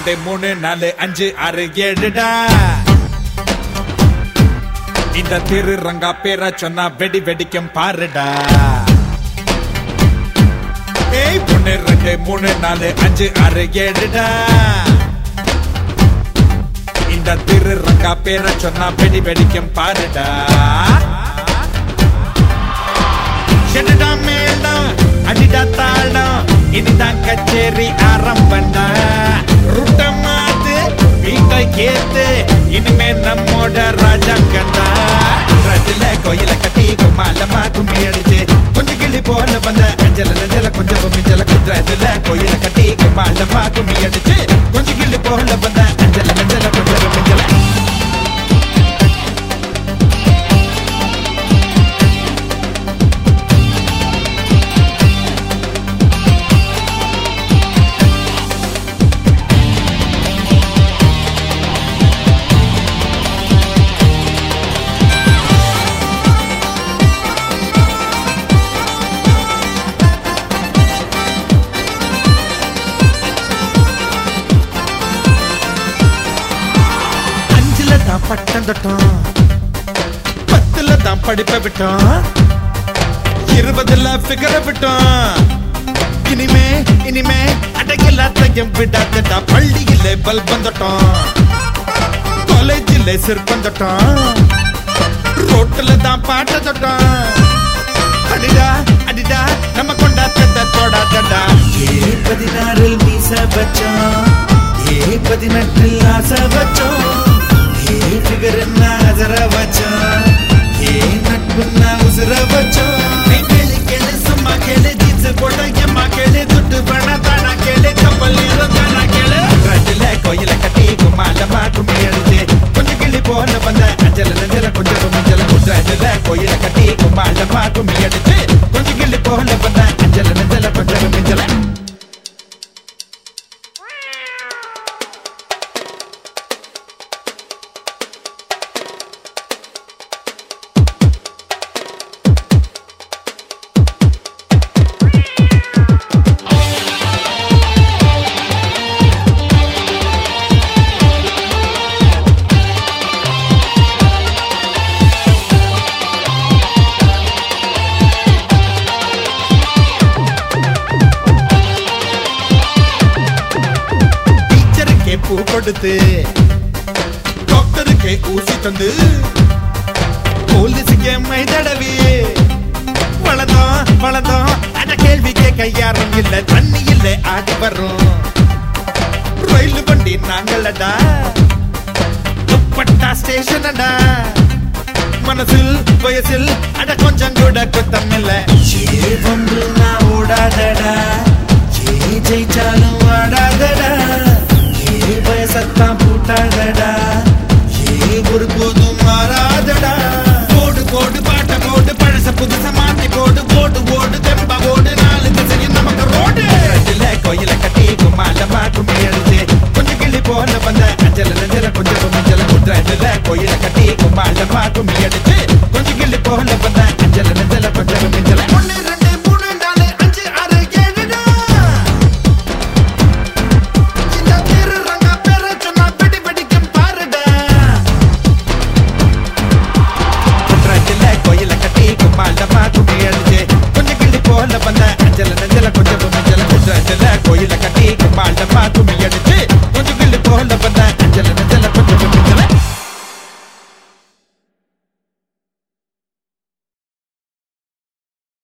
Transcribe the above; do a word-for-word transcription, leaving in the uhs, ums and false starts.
ரெண்டு மூணு நாலு அஞ்சு ஆறு ஏழுடா. இந்த திரு ரங்கா பேர சொன்னா வெடி வெடிக்கும் பாருடா. ஏய் ஒன்னு ரெண்டு மூணு நாலு அஞ்சு ஆறு ஏழுடா. இந்த திரு ரங்கா பேர சொன்னா வெடி வெடிக்கும் பாருடா. ஷெட்டடா மேளம் அடிடா தாளம் இனிதான் கச்சேரி ஆரம்பண்டா. ருட்ட மாத்து வீட்டை கேத்து இனிமே நம்மோட ராஜாங்கண்டா. ரஜில கோயில கட்டி குமாலமா கும்மி அடிச்சு கொஞ்சம் கிளி போல வந்த அஞ்சல நஞ்சல கொஞ்சம் மிஞ்சல குஜராத்ல கோயில கட்டி குமாலமா கும்மி அடிச்சு கொஞ்சம் கிளி போல வந்த அஞ்சல நஞ்சல கொஞ்சம் மிஞ்சல. பட்டம் தொட்டோம் பத்துல தான் படிப்ப விட்டோம் இருபதுல பிகர விட்டோம். இனிமே இனிமே அடங்கெல்லாத்தையும் விடாதடா. பள்ளியிலே பல்பம் தொட்டோம் காலேஜிலே சிற்பம் தொட்டோம் ரோட்டுல தான் பாட்ட தொட்டோம். அடிடா அடிடா நம்ம கொண்டாட்டத்தை தொடாதடா. ஏ பதினாறில் மீச வச்சோம் ஏ பதினெட்டில் ஆசை வச்சோம். ஏ ஃபிகர் நஜர வச்சோம் ஏ நட்பு உசுர வச்சோம். கேளு கேளு சும்மா கேளு ஜீன்ஸ் போட்ட எம்மா கேளு துட்டு பண தானா கேளு கப்பல் தானா கேளு. ரஜில கோயில கட்டி குமாலமா கும்மி அடிச்சு கொஞ்சம் கிளி போல வந்த அஞ்சல நஞ்சல கொஞ்சம் மிஞ்சல. குஜராத்ல கோயில கட்டி குமாலமா கும்மி அடிச்சு கொஞ்சம் கிளி போல வந்த அஞ்சல நஞ்சல கொஞ்சம் மிஞ்சல. பூ கொடுத்து டாக்டருக்கு ஊசி தந்து போலீஸுக்கு மை தடவி வளர்ந்தோம் வளர்ந்தோம். அட கேள்விக்கே கையாரம் இல்ல தண்ணி இல்ல ஆடி வரும் ரயில் வண்டி நாங்களடா. துப்பட்டா ஸ்டேஷனடா மனசில் வயசில் அட கொஞ்சம் கூட குத்தம் இல்ல. ஒன்று நான் ஓடாதடா ஏ ஜெயிச்சாலும் ஆடாதடா. ஏ வயசத்தான் பூட்டாதடா ஏ ஒரு போதும் மாறாதடா. போடு போடு பாட்ட போடு பழச புதுச மாத்தி போடு ஓடு ஓடு தெம்பா ஓடு நாலு திசையும் நமக்கு ரோடு. ரஜில கோயில கட்டி குமாலமா கும்மி அடிச்சு கொஞ்சம் கிளி போல வந்த அஞ்சல நஞ்சல கொஞ்சம் மிஞ்சல. குஜராத்ல கோயில கட்டி குமாலமா கும்மி அடிச்சு கொஞ்சம் கிளி போல வந்த அஞ்சல நஞ்சல கொஞ்சம் மிஞ்சல. ஒன்னு ரெண்டு மூணு நாலு அஞ்சு ஆறு ஏழுடா. குமாலமா கும்மி அடிச்சு கொஞ்சம் கிளி போல வந்த அஞ்சல நஞ்சல கொஞ்சம் மிஞ்சல. குஜராத்ல கோயில கட்டி குமாலமா கும்மி அடிச்சு கொஞ்சம் கிளி போல வந்த அஞ்சல நஞ்சல.